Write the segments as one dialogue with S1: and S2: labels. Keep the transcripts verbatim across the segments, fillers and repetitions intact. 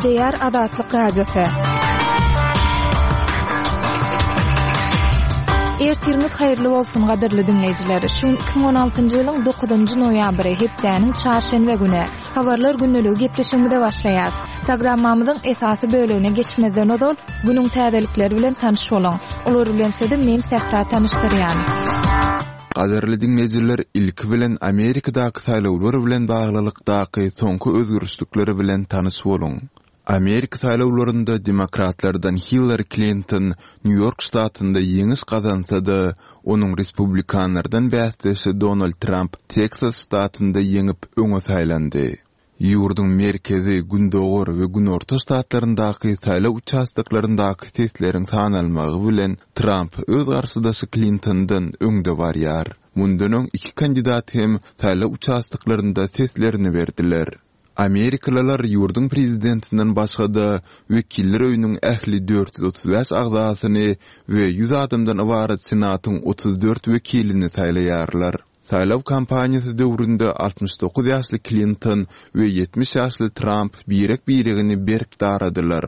S1: Eşdeýär Adatlyk Radiosu. Ertirimiz haýyrly bolsun gadyrly dinleýijiler. Şu iki bin on altyncy ýylyň dokuzynjy noýabry hepdäniň çarşembe güni habarlar günneligi gepleşiginde başlaýar. Programmamyzyň esasy bölügine geçmezden öňe günüň täzelikleri bilen tanyş bolaň. Olar bilen sizi men Sehra tanışdyrýan.
S2: Gaderli dinleyijiler, ilki bilen Amerikadaky saýlawlar bilen baglylykdaky soňky özgürüşlikleri bilen tanyş boluň. Amerika saýlawlarynda demokratlardan Hillary Clinton New York ştatynda ýeňiş gazansa-da, onuň respublikanlardan bäsdesi Donald Trump Texas ştatynda ýeňip öňe saýlandy. Ýurdun merkezi, gündogor we günorta ştatlaryndaky saýlaw участокlaryndaky sesleriň sanalmagy bilen Trump öz garşydaşy Clintondan öňde barýar. Mundan öň iki kandidat hem saýlaw участокlarynda seslerini berdiler. Amerikalılar yurdun prezidentinden başga-da wekiller öýüniň ähli dört yüz otuz beş agzasyny we yüz adamdan ibaret senatyň otuz dört wekilini saýlaýarlar. Saýlaw kampaniýasy döwründe altmış dokuz ýaşly Clinton we yetmiş ýaşly Trump birek biregini berk daradylar.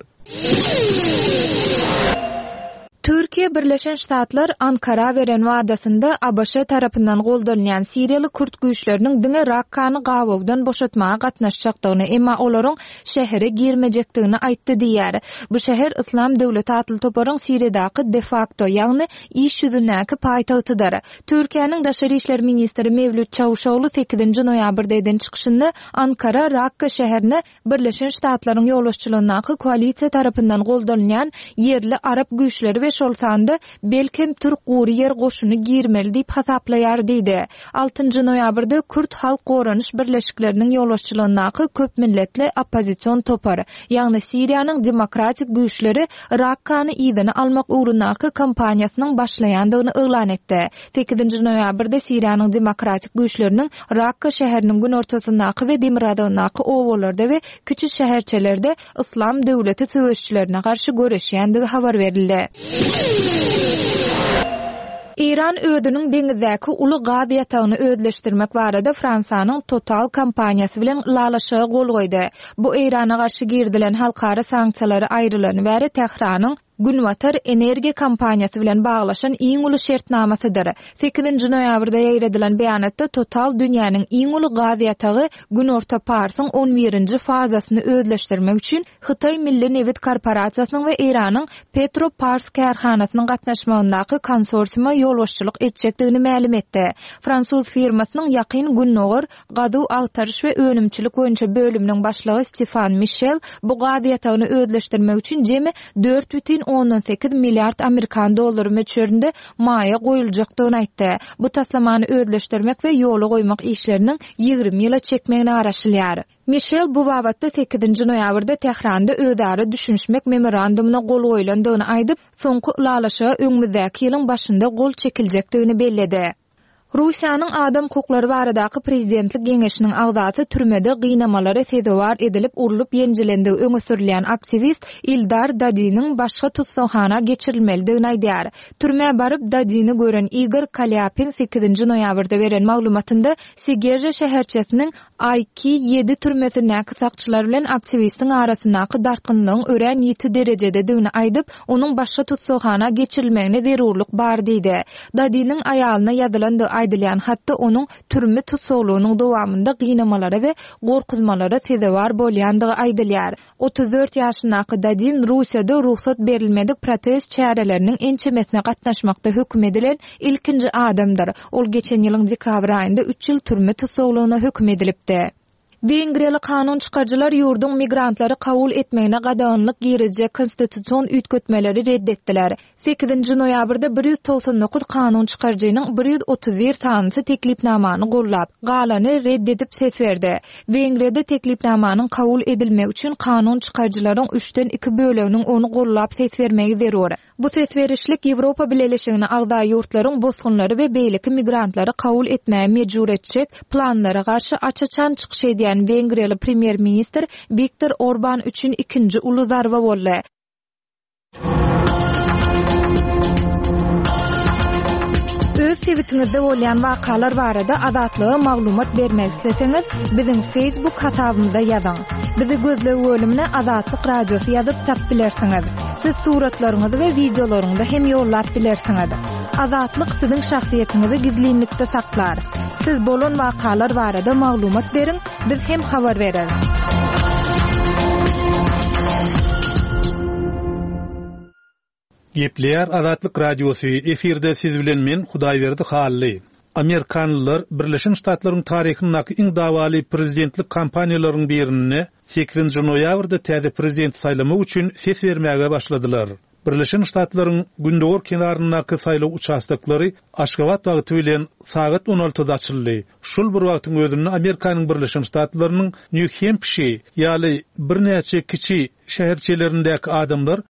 S1: Türkiye Birleşen Ştatlar Ankara veren wagdasynda A B Ş tarapyndan goldanýan Siriýaly Kürt güýçleriniň diňe Rakkany gawawdan boşatmaga gatnaşjakdygyny, emma olaryň şähere girmejekdigini aýtdy diýär. Bu şäher Islam döwleti atly toparyň Siriýadaky de facto, ýagny iş ýüzündäki paýtagtydyr. Türkiýanyň Daşary işler ministri Mevlüt Çavuşoğlu sekizinji noýabrda eden çykyşynda Ankara Rakka şäherine Birleşen Ştatlaryň ýolbaşçylygyndaky koalisiýa tarapyndan goldanýan yerli arab güýçleri we şol sanda belkem Türk gury yer goşuny girmeli diýip hasaplaýar diýdi. altyncy noýabrda Kürt halk goranyş birleşikleriniň ýolbaşçylygyndaky köp milletli opposision topary, ýagny Siriýanyň demokratik güýçleri Rakkany ýygyny almak ugrundaky kampaniýasynyň başlaýandygyny elan etdi. sekizinji noýabrda Siriýanyň demokratik güýçleriniň Rakka şäheriniň gün ortasyndaky we Demiradagynaky owalarda we kiçik şäherçelerde Islam döwleti söwüşçilerine garşy göreşýändigi habar berildi. İran ödünün deňizdäki uly gaz ýatagyny özleşdirmek barada Fransanyň Total kampaniýasy bilen lalaşyga gol goýdy. Bu Irana garşy girdilen halkara sanksiýalary aýrylan we Tehranyň Günwatar energiýa kampaniýasy bilen baglaşan iň uly şertnamasydyr. sekizinji noýabrda ýaýradilan beýanatda Total dünýäniň iň uly gaz ýatagy gün orta parsyň on birinji fazasyny özleşdirmek üçin Hytaý Milli Neft Korporasiýasynyň we Iranyň Petropars karhanasynyň gatnaşmagyndaky konsorsiuma ýolbaşçylyk etjekdigini ma'lum etdi. Fransuz firmasynyň ýakyn günnogor gadu agtaryş we önümçilik boýunça bölüminiň başlygy Stefan Michel bu gaz ýatagyny özleşdirmek üçin jemi dört nokta on sekiz milliard Amerikan dollary möçberinde maýa goýuljakdygyny aýtdy. Bu taslamany özleşdirmek we ýola goýmak işleriniň ýygrimi ýyla çekmegini araşdyrýar. Michel bu babatda sekizinji noýabrda Tehranda ödäri düşünşmek memorandumuna gol goýulandygyny aýdyp, soňky lalaşyga öňümüzdäki ýylyň başynda gol çekiljekdigini belledi. Russiýanyň adam hukuklary baradaky prezidentlik geňeşiniň agzasy türmede gynamalara sezewar edilip urulyp ýenjilendigi öňe sürilýän aktivist Ildar Dadiniň başga tutsakhana geçirilmelidigini aýdýar. Türme baryp Dadini gören Igor Kalyapin sekizinji noýabrda beren maglumatynda Sigerje şäherçesiniň A iki ýedi türmesindäki sakçylar bilen aktivistiň arasyndaky dartgynlygyň ören ýeti derejede aýdyp, onuň başga tutsakhana geçirilmegine zerurlyk bar diýdi. Dadiniň aýalyna ýazylan aýdylýan hatda onuň türme tutsaglygynyň dowamında gynamalara we gorkuzmalara sezewar bolýandygy aýdylýar. otuz dört ýaşyndaky Dadin Russiýada ruhsat berilmedik protest çäreleriniň ençemesine gatnaşmakda hökm edilen ilkinji adamdyr. Ol geçen ýylyň dekabr aýynda üç ýyl türme tutsaglygyna hökm edilipdi. Wengriýaly kanun çykarjylar ýurdun migrantlary kabul etmegine gadanlyk girizje konstitusiýon üýtgetmeleri reddetdiler. sekizinji noýabrda bir ýüz toksan dokuz kanun çykarjynyň bir ýüz otuz bir sanysy teklipnamany gollap, galany reddedip ses berdi. Wengriýada teklipnamanyň kabul edilmegi üçin kanun çykarjylaryň üçden iki böleginiň onu gollap ses bermegi zerur. Bu ses berişlik Ýewropa Birleşigine agda ýurtlaryň bosgunlary we beýleki migrantlary kabul etmäge mejbur etjek planlara garşy açaçan çykyş edýän Wengriýaly premier minister Viktor Orban üçin ikinji uly zarba boldy. Öz sebitiňizde bolýan wakalar barada azatlyga maglumat bermek isteseňiz, biziň Facebook hasabymyzda ýazyň. Bizi gözlegi bölümine Azatlyk Radiosu ýazyp tap bilersiňiz. Siz suratlaryňyzy we videolaryňyzy hem ýollap bilersiňiz. Azatlyk siziň şahsiýetiniňizi gizlinlikde saklar. Siz bolan wakalar barada maglumat beriň, biz hem habar bereriz.
S3: Gepler Azatlyk Radiosu efirde siz bilen men Hudaýberdi Hally. Amerikanlylar Birleşen Ştatlaryň taryhynyňky iň dawaly prezidentlik kampaniýalarynyň birini sekizinji noýabrda täze prezident saýlamy üçin ses bermäge başladylar. Birleşen Ştatlaryň Gündogor kenaryndaky saýlaw uçastaklary Aşgabat wagty bilen saat on altıda açyldy. Şol bir wagtyň özünde Amerikanyň Birleşen Ştatlarynyň New Hampshire ýaly bir näçe kiçi şäherçelerindäki adamlar